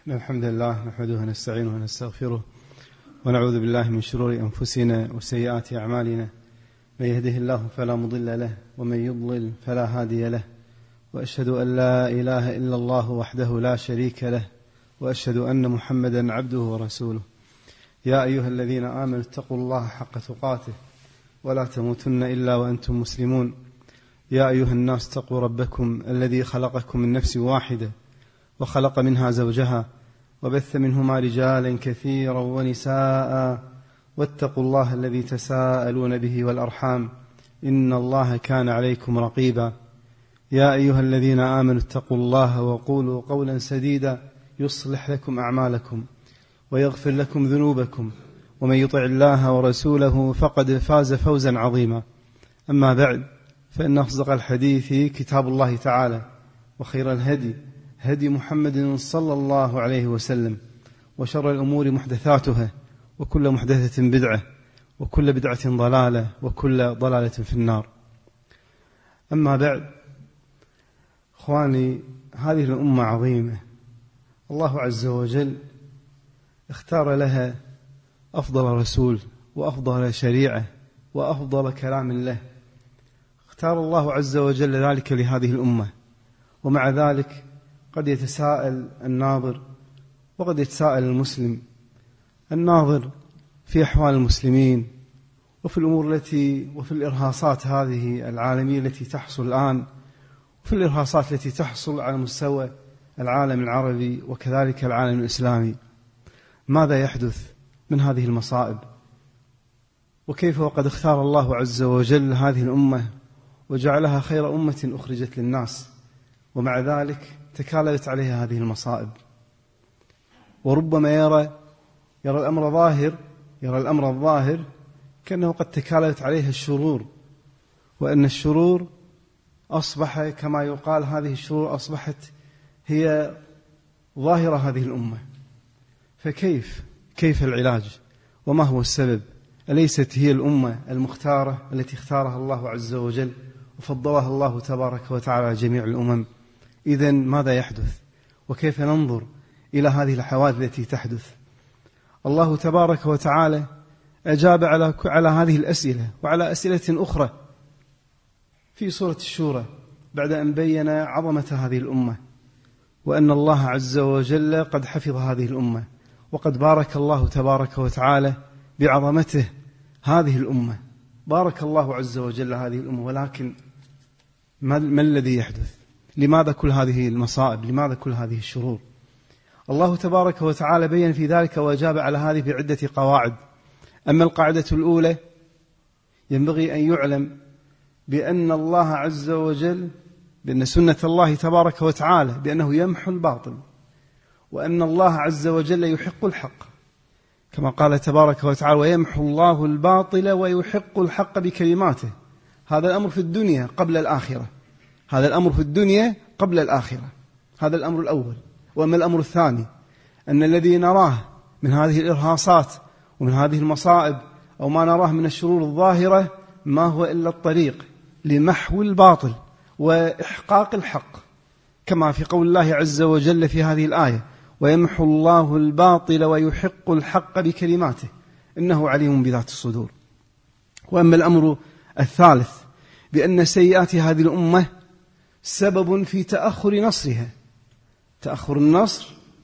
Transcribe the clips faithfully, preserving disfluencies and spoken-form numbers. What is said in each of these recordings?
الحمد لله نحمده ونستعينه ونستغفره ونعوذ بالله من شرور أنفسنا وسيئات أعمالنا. من يهده الله فلا مضل له ومن يضلل فلا هادي له، وأشهد أن لا إله إلا الله وحده لا شريك له، وأشهد أن محمدا عبده ورسوله. يا أيها الذين آمنوا اتقوا الله حق تقاته ولا تموتن إلا وأنتم مسلمون. يا أيها الناس اتقوا ربكم الذي خلقكم من نفس واحدة وخلق منها زوجها وبث منهما رجالا كثيرا ونساء، واتقوا الله الذي تساءلون به والأرحام إن الله كان عليكم رقيبا. يا أيها الذين آمنوا اتقوا الله وقولوا قولا سديدا يصلح لكم أعمالكم ويغفر لكم ذنوبكم، ومن يطع الله ورسوله فقد فاز فوزا عظيما. أما بعد، فإن أصدق الحديث كتاب الله تعالى، وخير الهدي هدي محمد صلى الله عليه وسلم، وشر الأمور محدثاتها، وكل محدثة بدعة، وكل بدعة ضلالة، وكل ضلالة في النار. أما بعد، أخواني، هذه الأمة عظيمة، الله عز وجل اختار لها أفضل رسول وأفضل شريعة وأفضل كلام له. اختار الله عز وجل ذلك لهذه الأمة، ومع ذلك قد يتساءل الناظر وقد يتساءل المسلم، الناظر في أحوال المسلمين وفي الأمور التي وفي الإرهاصات هذه العالمية التي تحصل الآن، وفي الإرهاصات التي تحصل على مستوى العالم العربي وكذلك العالم الإسلامي، ماذا يحدث من هذه المصائب؟ وكيف وقد اختار الله عز وجل هذه الأمة وجعلها خير أمة أخرجت للناس، ومع ذلك تكالبت عليها هذه المصائب. وربما يرى يرى الأمر ظاهر يرى الأمر الظاهر كأنه قد تكالبت عليها الشرور، وأن الشرور أصبح كما يقال هذه الشرور أصبحت هي ظاهرة هذه الأمة. فكيف كيف العلاج؟ وما هو السبب؟ أليست هي الأمة المختارة التي اختارها الله عز وجل وفضلها الله تبارك وتعالى على جميع الأمم؟ إذن ماذا يحدث؟ وكيف ننظر إلى هذه الحوادث التي تحدث؟ الله تبارك وتعالى أجاب على على هذه الأسئلة وعلى أسئلة أخرى في سورة الشورى بعد أن بين عظمة هذه الأمة، وأن الله عز وجل قد حفظ هذه الأمة، وقد بارك الله تبارك وتعالى بعظمته هذه الأمة، بارك الله عز وجل هذه الأمة. ولكن ما, ما الذي يحدث؟ لماذا كل هذه المصائب؟ لماذا كل هذه الشرور؟ الله تبارك وتعالى بين في ذلك وأجاب على هذه بعدة قواعد. أما القاعدة الأولى، ينبغي أن يعلم بأن الله عز وجل بأن سنة الله تبارك وتعالى بأنه يمحو الباطل، وأن الله عز وجل يحق الحق، كما قال تبارك وتعالى: ويمحو الله الباطل ويحق الحق بكلماته. هذا الأمر في الدنيا قبل الآخرة، هذا الأمر في الدنيا قبل الآخرة، هذا الأمر الأول. وأما الأمر الثاني، أن الذي نراه من هذه الإرهاصات ومن هذه المصائب أو ما نراه من الشرور الظاهرة ما هو إلا الطريق لمحو الباطل وإحقاق الحق، كما في قول الله عز وجل في هذه الآية: ويمحو الله الباطل ويحق الحق بكلماته إنه عليم بذات الصدور. وأما الأمر الثالث، بأن سيئات هذه الأمة سبب في تأخر نصرها. تأخر النصر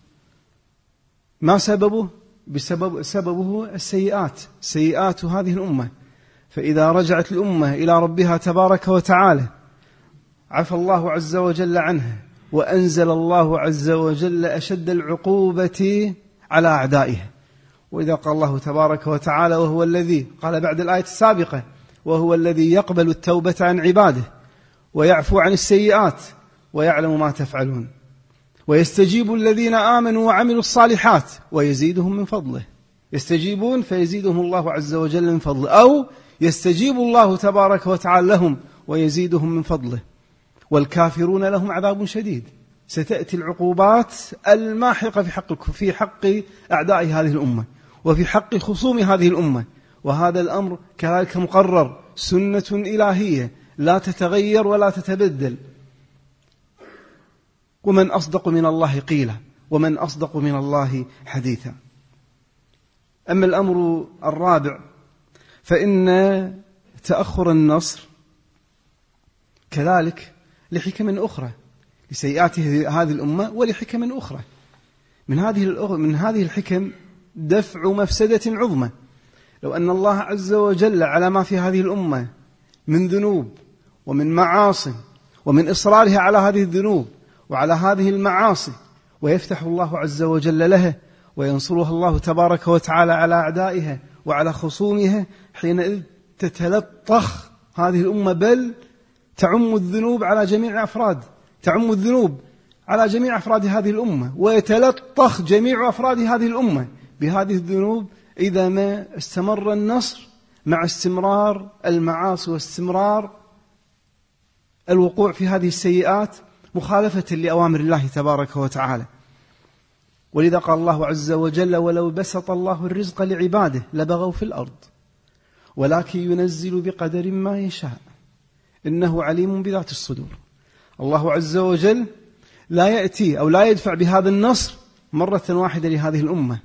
ما سببه؟ بسبب سببه السيئات، سيئات هذه الأمة. فإذا رجعت الأمة إلى ربها تبارك وتعالى عفى الله عز وجل عنها، وأنزل الله عز وجل أشد العقوبة على أعدائها. وإذا قال الله تبارك وتعالى: وهو الذي، قال بعد الآية السابقة: وهو الذي يقبل التوبة عن عباده ويعفو عن السيئات ويعلم ما تفعلون ويستجيب الذين آمنوا وعملوا الصالحات ويزيدهم من فضله. يستجيبون فيزيدهم الله عز وجل من فضله، أو يستجيب الله تبارك وتعالى لهم ويزيدهم من فضله. والكافرون لهم عذاب شديد. ستأتي العقوبات الماحقة في حق في حق أعداء هذه الأمة وفي حق خصوم هذه الأمة، وهذا الأمر كذلك مقرر، سنة إلهية لا تتغير ولا تتبدل. ومن أصدق من الله قيلا، ومن أصدق من الله حديثا. أما الأمر الرابع فإن تأخر النصر كذلك لحكم أخرى، لسيئات هذه الأمة ولحكم أخرى. من هذه من هذه الحكم دفع مفسدة عظمى. لو أن الله عز وجل على ما في هذه الأمة من ذنوب ومن معاصي ومن إصرارها على هذه الذنوب وعلى هذه المعاصي، ويفتح الله عز وجل لها وينصرها الله تبارك وتعالى على أعدائها وعلى خصومها، حينئذ تتلطخ هذه الأمة، بل تعم الذنوب على جميع أفراد تعم الذنوب على جميع أفراد هذه الأمة، ويتلطخ جميع أفراد هذه الأمة بهذه الذنوب إذا ما استمر النصر مع استمرار المعاصي واستمرار الوقوع في هذه السيئات مخالفة لأوامر الله تبارك وتعالى. ولذا قال الله عز وجل: ولو بسط الله الرزق لعباده لبغوا في الأرض ولكن ينزل بقدر ما يشاء إنه عليم بذات الصدور. الله عز وجل لا يأتي أو لا يدفع بهذا النصر مرة واحدة لهذه الأمة،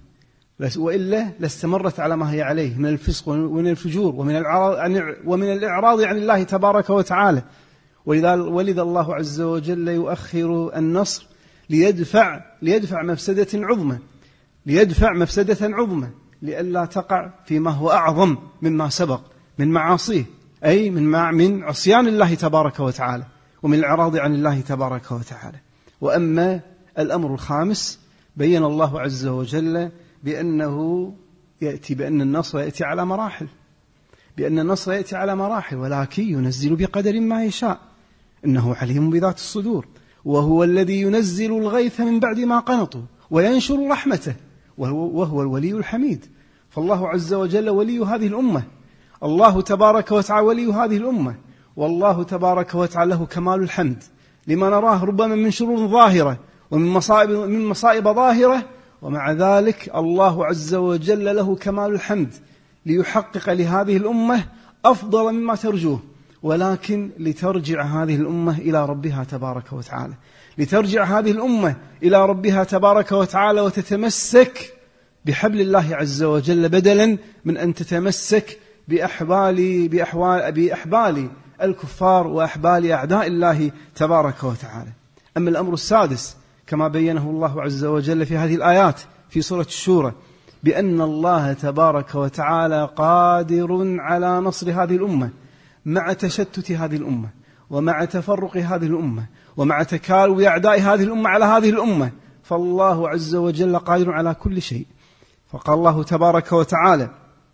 وإلا لاستمرت على ما هي عليه من الفسق ومن الفجور ومن ومن الإعراض عن الله تبارك وتعالى. ولذا, ولذا الله عز وجل يؤخر النصر ليدفع ليدفع مفسدة عظمى ليدفع مفسدة عظمى لئلا تقع فيما هو أعظم مما سبق من معاصيه، أي من من عصيان الله تبارك وتعالى ومن الإعراض عن الله تبارك وتعالى. وأما الأمر الخامس بين الله عز وجل بأنه يأتي بأن النصر يأتي على مراحل بأن النصر يأتي على مراحل ولكن ينزل بقدر ما يشاء إنه عليم بذات الصدور، وهو الذي ينزل الغيث من بعد ما قنطوا وينشر رحمته وهو, وهو الولي الحميد. فالله عز وجل ولي هذه الأمة، الله تبارك وتعالى ولي هذه الأمة، والله تبارك وتعالى له كمال الحمد لما نراه ربما من شرور ظاهرة ومن مصائب, من مصائب ظاهرة، ومع ذلك الله عز وجل له كمال الحمد ليحقق لهذه الأمة أفضل مما ترجوه، ولكن لترجع هذه الأمة إلى ربها تبارك وتعالى لترجع هذه الأمة إلى ربها تبارك وتعالى وتتمسك بحبل الله عز وجل بدلا من أن تتمسك بأحبال, بأحوال بأحبال الكفار وأحبال أعداء الله تبارك وتعالى. أما الأمر السادس كما بينه الله عز وجل في هذه الآيات في سورة الشورى بأن الله تبارك وتعالى قادر على نصر هذه الأمة مع تشتت هذه الأمة ومع تفرق هذه الأمة ومع تكالب أعداء هذه الأمة على هذه الأمة، فالله عز وجل قادر على كل شيء. فقال الله تبارك وتعالى: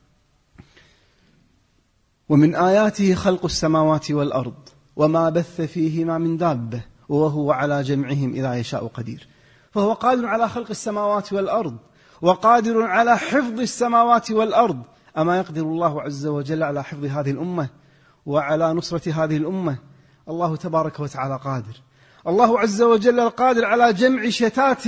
ومن آياته خلق السماوات والأرض وما بث فيهما من دابة وهو على جمعهم إذا يشاء قدير. فهو قادر على خلق السماوات والأرض وقادر على حفظ السماوات والأرض. أما يقدر الله عز وجل على حفظ هذه الأمة وعلى نصرة هذه الأمة؟ الله تبارك وتعالى قادر. الله عز وجل القادر على جمع شتات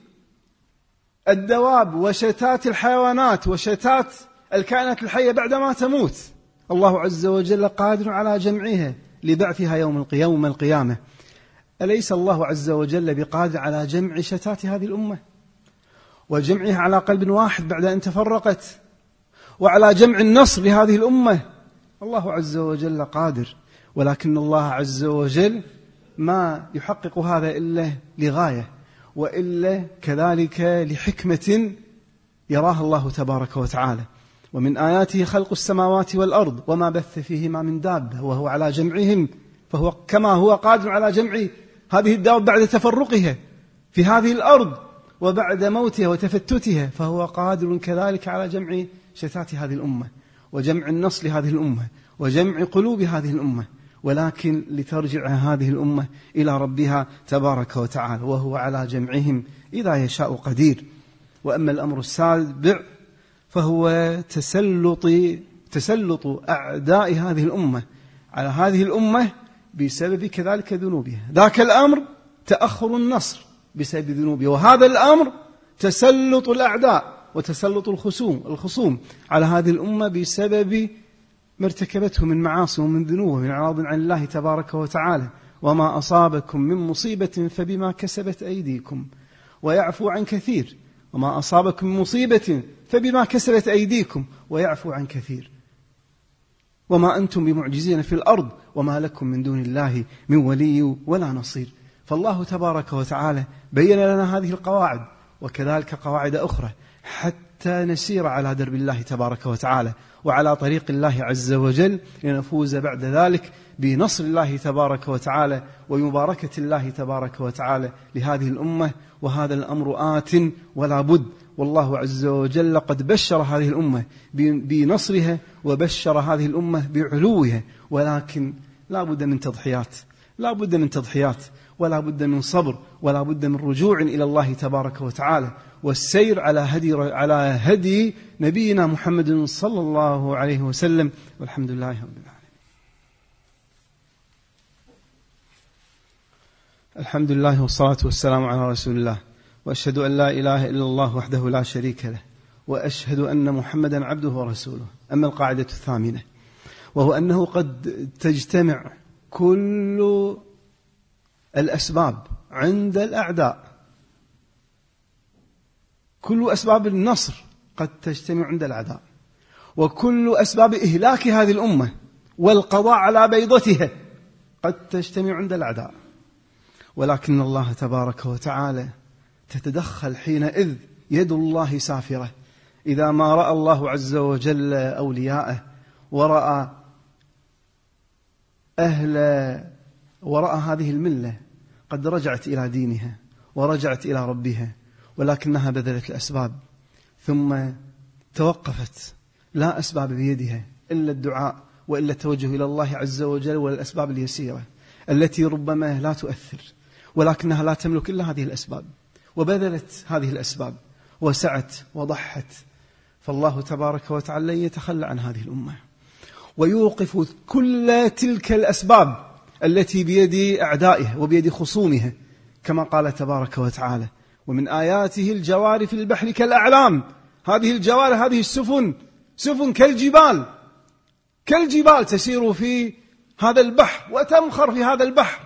الدواب وشتات الحيوانات وشتات الكائنات الحية بعدما تموت، الله عز وجل قادر على جمعها لبعثها يوم يوم القيامة. أليس الله عز وجل بقادر على جمع شتات هذه الأمة وجمعها على قلب واحد بعد أن تفرقت، وعلى جمع النصر لهذه الأمة؟ الله عز وجل قادر، ولكن الله عز وجل ما يحقق هذا إلا لغاية، وإلا كذلك لحكمة يراها الله تبارك وتعالى. ومن آياته خلق السماوات والأرض وما بث فيهما من دابة وهو على جمعهم، فهو كما هو قادر على جمع هذه الدابة بعد تفرقها في هذه الأرض وبعد موتها وتفتتها، فهو قادر كذلك على جمع شتات هذه الأمة وجمع النصر لهذه الأمة وجمع قلوب هذه الأمة، ولكن لترجع هذه الأمة إلى ربها تبارك وتعالى، وهو على جمعهم إذا يشاء قدير. وأما الأمر السابع فهو تسلط تسلط أعداء هذه الأمة على هذه الأمة بسبب كذلك ذنوبها. ذاك الأمر تأخر النصر بسبب ذنوبها، وهذا الأمر تسلط الأعداء وتسلط الخصوم الخصوم على هذه الأمة بسبب ما ارتكبته من معاصي ومن ذنوب ومن إعراض عن الله تبارك وتعالى. وما أصابكم من مصيبة فبما كسبت أيديكم ويعفو عن كثير. وما أصابكم من مصيبة فبما كسبت أيديكم ويعفو عن كثير. وما أنتم بمعجزين في الأرض وما لكم من دون الله من ولي ولا نصير. فالله تبارك وتعالى بين لنا هذه القواعد وكذلك قواعد أخرى حتى نسير على درب الله تبارك وتعالى وعلى طريق الله عز وجل لنفوز بعد ذلك بنصر الله تبارك وتعالى ومباركة الله تبارك وتعالى لهذه الأمة. وهذا الأمر آت ولا بد. والله عز وجل قد بشر هذه الأمة بنصرها وبشر هذه الأمة بعلوها، ولكن لا بد من تضحيات، لا بد من تضحيات ولا بد من صبر ولا بد من رجوع إلى الله تبارك وتعالى والسير على هدي على هدي نبينا محمد صلى الله عليه وسلم. والحمد لله رب العالمين. الحمد لله والصلاة والسلام على رسول الله، وأشهد أن لا إله إلا الله وحده لا شريك له، وأشهد أن محمدا عبده ورسوله. أما القاعدة الثامنة وهو أنه قد تجتمع كل الأسباب عند الأعداء، كل أسباب النصر قد تجتمع عند الأعداء، وكل أسباب إهلاك هذه الأمة والقضاء على بيضتها قد تجتمع عند الأعداء، ولكن الله تبارك وتعالى تتدخل حينئذ يد الله سافرة. إذا ما رأى الله عز وجل أولياءه ورأى أهل ورأى هذه الملة قد رجعت إلى دينها ورجعت إلى ربها، ولكنها بذلت الأسباب ثم توقفت، لا أسباب بيدها إلا الدعاء وإلا التوجه إلى الله عز وجل والأسباب اليسيرة التي ربما لا تؤثر، ولكنها لا تملك إلا هذه الأسباب، وبذلت هذه الأسباب وسعت وضحت. فالله تبارك وتعالى لن يتخلى عن هذه الأمة ويوقف كل تلك الأسباب التي بيد أعدائها وبيد خصومها، كما قال تبارك وتعالى: ومن آياته الجوار في البحر كالأعلام. هذه الجوار، هذه السفن، سفن كالجبال، كالجبال تسير في هذا البحر وتمخر في هذا البحر،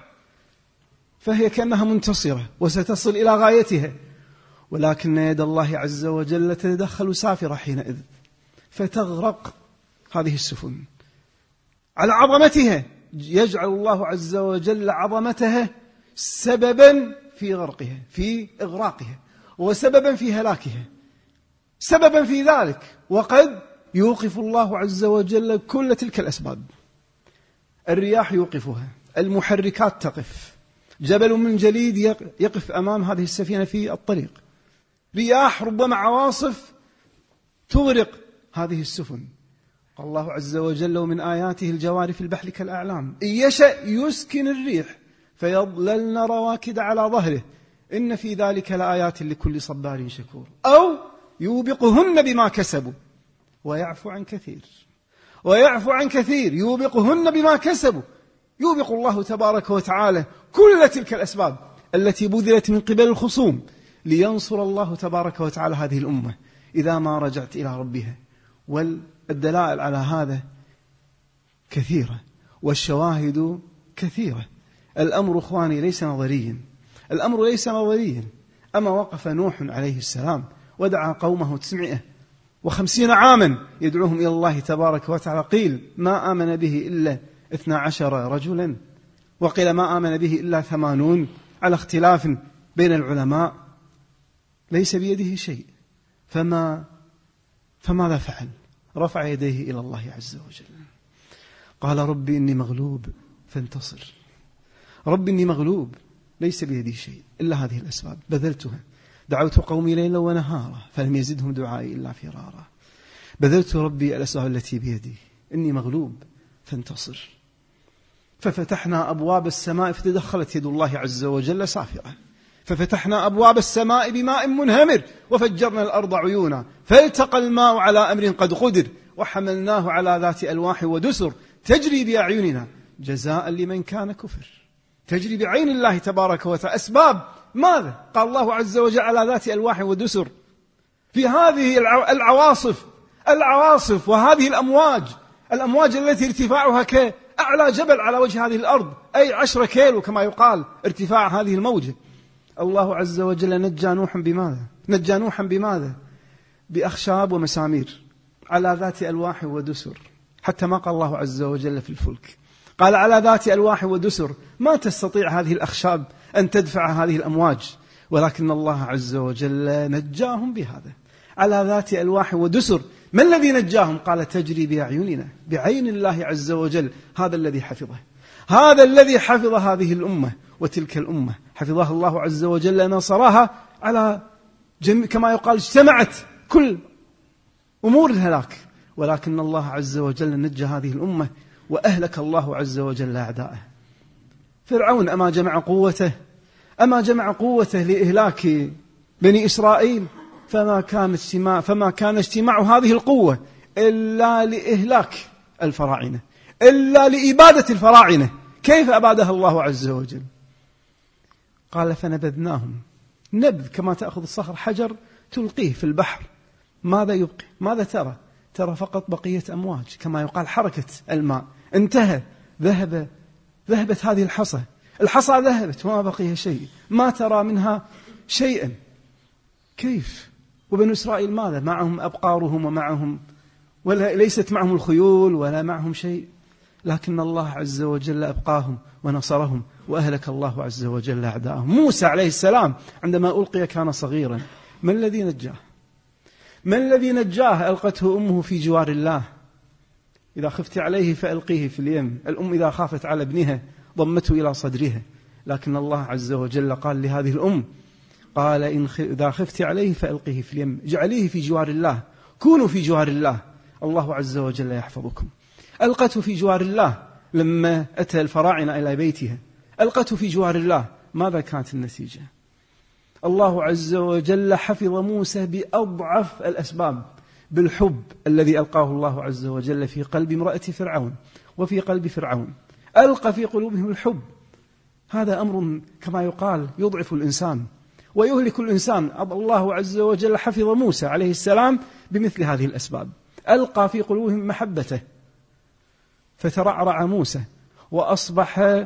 فهي كأنها منتصرة وستصل إلى غايتها، ولكن يد الله عز وجل تتدخل سافرة حينئذ فتغرق هذه السفن على عظمتها. يجعل الله عز وجل عظمتها سببا في غرقها، في إغراقها، وسببا في هلاكها، سببا في ذلك. وقد يوقف الله عز وجل كل تلك الأسباب. الرياح يوقفها، المحركات تقف، جبل من جليد يقف أمام هذه السفينة في الطريق، رياح ربما عواصف تغرق هذه السفن. قال الله عز وجل: ومن آياته الجوار في البحر كالأعلام إن يشأ يسكن الريح فيظللن رواكد على ظهره إن في ذلك لآيات لكل صبار شكور أو يوبقهن بما كسبوا ويعفو عن كثير، ويعفو عن كثير يوبقهن بما كسبوا. يوبق الله تبارك وتعالى كل تلك الأسباب التي بذلت من قبل الخصوم لينصر الله تبارك وتعالى هذه الأمة إذا ما رجعت إلى ربها. والدلائل على هذا كثيرة والشواهد كثيرة. الأمر إخواني ليس نظريا، الأمر ليس نظريا. أما وقف نوح عليه السلام ودعا قومه تسعمائة وخمسين عاما يدعوهم إلى الله تبارك وتعالى، قيل ما آمن به إلا اثنا عشر رجلا، وقيل ما آمن به إلا ثمانون، على اختلاف بين العلماء. ليس بيده شيء، فما فماذا فعل؟ رفع يديه إلى الله عز وجل، قال: ربي إني مغلوب فانتصر، ربي إني مغلوب، ليس بيدي شيء إلا هذه الأسباب بذلتها. دعوت قومي ليلا ونهارا فلم يزدهم دعائي إلا فرارا. بذلت ربي الأسباب التي بيدي، إني مغلوب فانتصر. ففتحنا أبواب السماء فتدخلت يد الله عز وجل سافرة، ففتحنا أبواب السماء بماء منهمر وفجرنا الأرض عيونا فالتقى الماء على أمر قد قدر وحملناه على ذات ألواح ودسر تجري بأعيننا جزاء لمن كان كفر. تجري بعين الله تبارك وتعالى. أسباب ماذا؟ قال الله عز وجل: على ذات ألواح ودسر. في هذه العواصف العواصف وهذه الأمواج الأمواج التي ارتفاعها كأعلى جبل على وجه هذه الأرض، أي عشرة كيلو كما يقال ارتفاع هذه الموجة الله عز وجل نجى نوحا بماذا؟ نجى نوحا بماذا؟ بأخشاب ومسامير على ذات ألواح ودسر، حتى ما قال الله عز وجل في الفلك، قال على ذات ألواح ودسر، ما تستطيع هذه الأخشاب أن تدفع هذه الأمواج، ولكن الله عز وجل نجاهم بهذا على ذات ألواح ودسر. ما الذي نجاهم؟ قال تجري بأعيننا، بعين الله عز وجل. هذا الذي حفظه، هذا الذي حفظ هذه الأمة، وتلك الأمة حفظها الله عز وجل، نصرها على جميع، كما يقال اجتمعت كل أمور الهلاك، ولكن الله عز وجل نجى هذه الأمة وأهلك الله عز وجل أعداءه. فرعون أما جمع قوته أما جمع قوته لإهلاك بني إسرائيل؟ فما كان اجتماع فما كان اجتماع هذه القوة إلا لإهلاك الفراعنة، إلا لإبادة الفراعنة. كيف أبادها الله عز وجل؟ قال فنبذناهم نبذ، كما تأخذ الصخر حجر تلقيه في البحر، ماذا يبقي؟ ماذا ترى؟ ترى فقط بقية أمواج، كما يقال حركة الماء انتهى، ذهب ذهبت هذه الحصى، الحصى ذهبت وما بقي شيء، ما ترى منها شيئا. كيف؟ وبنو إسرائيل ماذا؟ معهم أبقارهم ومعهم، ولا ليست معهم الخيول ولا معهم شيء، لكن الله عز وجل أبقاهم ونصرهم وأهلك الله عز وجل أعداءهم. موسى عليه السلام عندما ألقي كان صغيرا، من الذي نجاه؟ من الذي نجاه؟ ألقته أمه في جوار الله، إذا خفت عليه فألقيه في اليم. الأم إذا خافت على ابنها ضمته إلى صدرها، لكن الله عز وجل قال لهذه الأم، قال إن إذا خفت عليه فألقيه في اليم، اجعليه في جوار الله، كونوا في جوار الله، الله عز وجل يحفظكم. ألقته في جوار الله لما أتى الفراعنة إلى بيتها، ألقته في جوار الله، ماذا كانت النتيجة؟ الله عز وجل حفظ موسى بأضعف الأسباب، بالحب الذي ألقاه الله عز وجل في قلب امرأة فرعون وفي قلب فرعون، ألقى في قلوبهم الحب. هذا أمر كما يقال يضعف الإنسان ويهلك الإنسان. الله عز وجل حفظ موسى عليه السلام بمثل هذه الأسباب، ألقى في قلوبهم محبته، فترعرع موسى وأصبح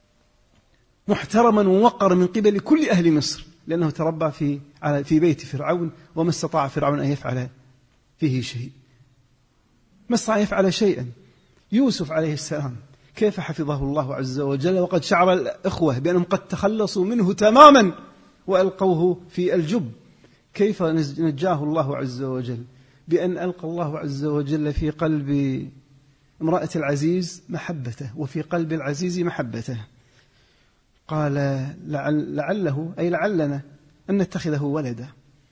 محترما ووقر من قبل كل أهل مصر، لأنه تربى في في بيت فرعون، وما استطاع فرعون أن يفعل فيه شيء، ما استطاع يفعل شيئا. يوسف عليه السلام كيف حفظه الله عز وجل، وقد شعر الإخوة بأنهم قد تخلصوا منه تماما وألقوه في الجب. كيف نجاه الله عز وجل؟ بأن ألقى الله عز وجل في قلب امرأة العزيز محبته، وفي قلب العزيز محبته. قال لعل لعله أي لعلنا أن نتخذه ولدا،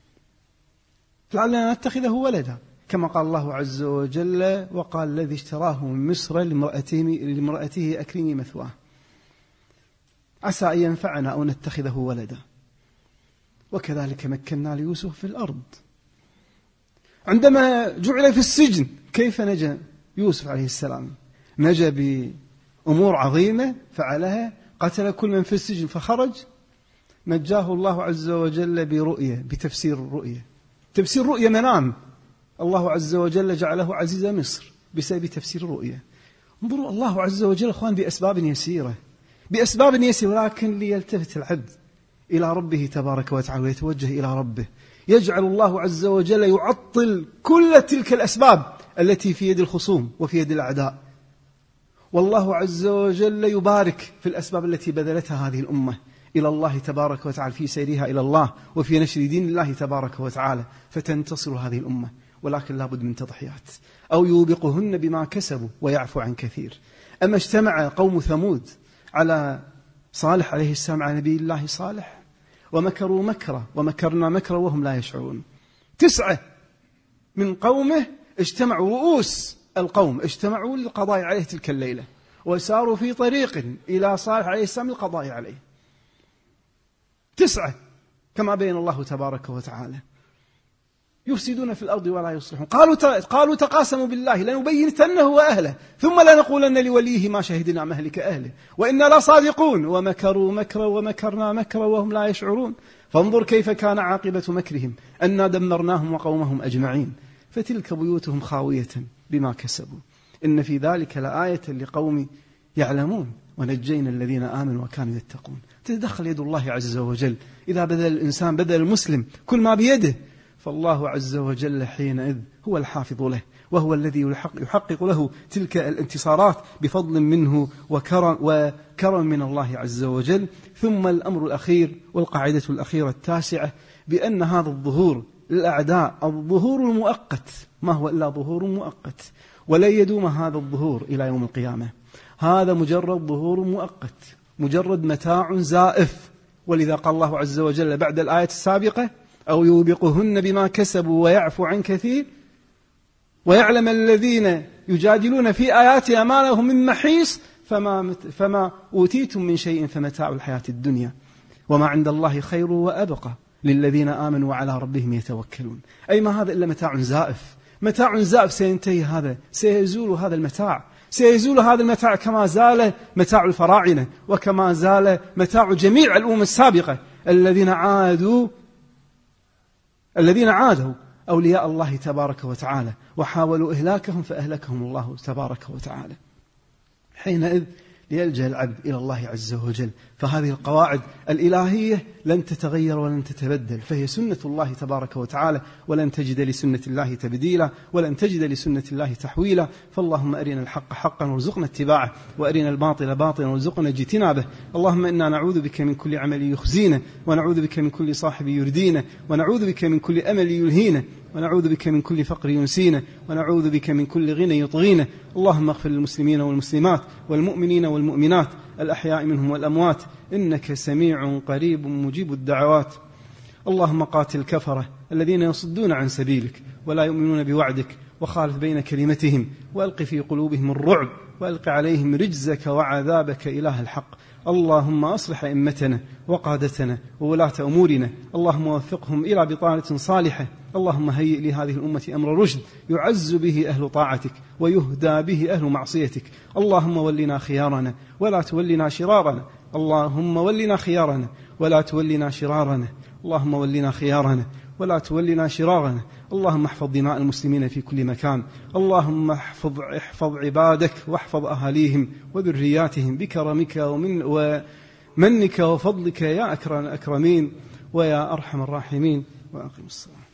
لعلنا نتخذه ولدا، كما قال الله عز وجل وقال الذي اشتراه من مصر لامرأته, لامرأته أكرمي مثواه، عسى أن ينفعنا أو نتخذه ولدا. وكذلك مكنا ليوسف في الأرض. عندما جعل في السجن كيف نجا يوسف عليه السلام؟ نجا بأمور عظيمة فعلها، قتل كل من في السجن فخرج، نجاه الله عز وجل برؤية، بتفسير الرؤية، تفسير رؤية منام، الله عز وجل جعله عزيز مصر بسبب تفسير الرؤية. انظروا الله عز وجل أخوان بأسباب يسيرة، بأسباب يسيرة، ولكن ليلتفت العبد إلى ربه تبارك وتعالى ويتوجه إلى ربه، يجعل الله عز وجل يعطل كل تلك الأسباب التي في يد الخصوم وفي يد الأعداء، والله عز وجل يبارك في الأسباب التي بذلتها هذه الأمة إلى الله تبارك وتعالى في سيرها إلى الله وفي نشر دين الله تبارك وتعالى، فتنتصر هذه الأمة. ولكن لابد من تضحيات، أو يوبقهن بما كسبوا ويعفو عن كثير. أما اجتمع قوم ثمود على صالح عليه السلام على نبي الله صالح ومكروا مكرة ومكرنا مكرة وهم لا يشعرون. تسعة من قومه اجتمعوا، رؤوس القوم اجتمعوا للقضاء عليه تلك الليلة، وساروا في طريق إلى صالح عليه السلام للقضاء عليه. تسعة كما بين الله تبارك وتعالى، يفسدون في الأرض ولا يصلحون. قالوا قالوا تقاسموا بالله لنبيتنه وأهله ثم لنقولن لوليه ما شهدنا مهلك أهله وإنا لصادقون ومكروا مكرا ومكرنا مكرا وهم لا يشعرون. فانظر كيف كان عاقبة مكرهم أنا دمرناهم وقومهم أجمعين فتلك بيوتهم خاوية بما كسبوا إن في ذلك لآية لقوم يعلمون. ونجينا الذين آمنوا وكانوا يتقون. تتدخل يد الله عز وجل. إذا بذل الإنسان بذل المسلم كل ما بيده، فالله عز وجل حينئذ هو الحافظ له، وهو الذي يحقق له تلك الانتصارات بفضل منه وكرم, وكرم من الله عز وجل. ثم الأمر الأخير والقاعدة الأخيرة التاسعة، بأن هذا الظهور للأعداء الظهور المؤقت، ما هو إلا ظهور مؤقت، ولن يدوم هذا الظهور إلى يوم القيامة. هذا مجرد ظهور مؤقت، مجرد متاع زائف. ولذا قال الله عز وجل بعد الآية السابقة: أو يوبقهن بما كسبوا ويعفو عن كثير ويعلم الذين يجادلون في آياتنا ما لهم من محيص فما, فما أوتيتم من شيء فمتاع الحياة الدنيا وما عند الله خير وأبقى للذين آمنوا وعلى ربهم يتوكلون. أي ما هذا إلا متاع زائف، متاع زائف سينتهي، هذا سيزول هذا المتاع، سيزول هذا المتاع كما زال متاع الفراعنة وكما زال متاع جميع الأمم السابقة الذين عادوا الذين عادوا أولياء الله تبارك وتعالى وحاولوا إهلاكهم فأهلكهم الله تبارك وتعالى. حينئذ ليلجأ العبد إلى الله عز وجل. فهذه القواعد الإلهية لن تتغير ولن تتبدل، فهي سنة الله تبارك وتعالى، ولن تجد لسنة الله تبديلا ولن تجد لسنة الله تحويلا. فاللهم أرنا الحق حقا وارزقنا اتباعه، وأرنا الباطل باطلا وارزقنا اجتنابه. اللهم إنا نعوذ بك من كل عمل يخزينا، ونعوذ بك من كل صاحب يردينا، ونعوذ بك من كل أمل يلهينا، ونعوذ بك من كل فقر ينسينا، ونعوذ بك من كل غنى يطغينا. اللهم اغفر للمسلمين والمسلمات والمؤمنين والمؤمنات الأحياء منهم والأموات، إنك سميع قريب مجيب الدعوات. اللهم قاتل الكفرة الذين يصدون عن سبيلك ولا يؤمنون بوعدك، وخالف بين كلمتهم، وألق في قلوبهم الرعب، وألق عليهم رجزك وعذابك إله الحق. اللهم أصلح أئمتنا وقادتنا وولاة أمورنا، اللهم وفقهم إلى بطانة صالحة. اللهم هيئ لهذه الأمة أمر رشد يعز به أهل طاعتك ويهدى به أهل معصيتك. اللهم ولنا خيارنا ولا تولنا شرارنا، اللهم ولنا خيارنا ولا تولنا شرارنا، اللهم ولنا خيارنا ولا تولنا شرارنا. اللهم احفظ دماء المسلمين في كل مكان، اللهم احفظ, احفظ عبادك واحفظ أهاليهم وذرياتهم بكرمك ومن ومنك وفضلك يا أكرم الأكرمين ويا أرحم الراحمين. وأقم الصلاة.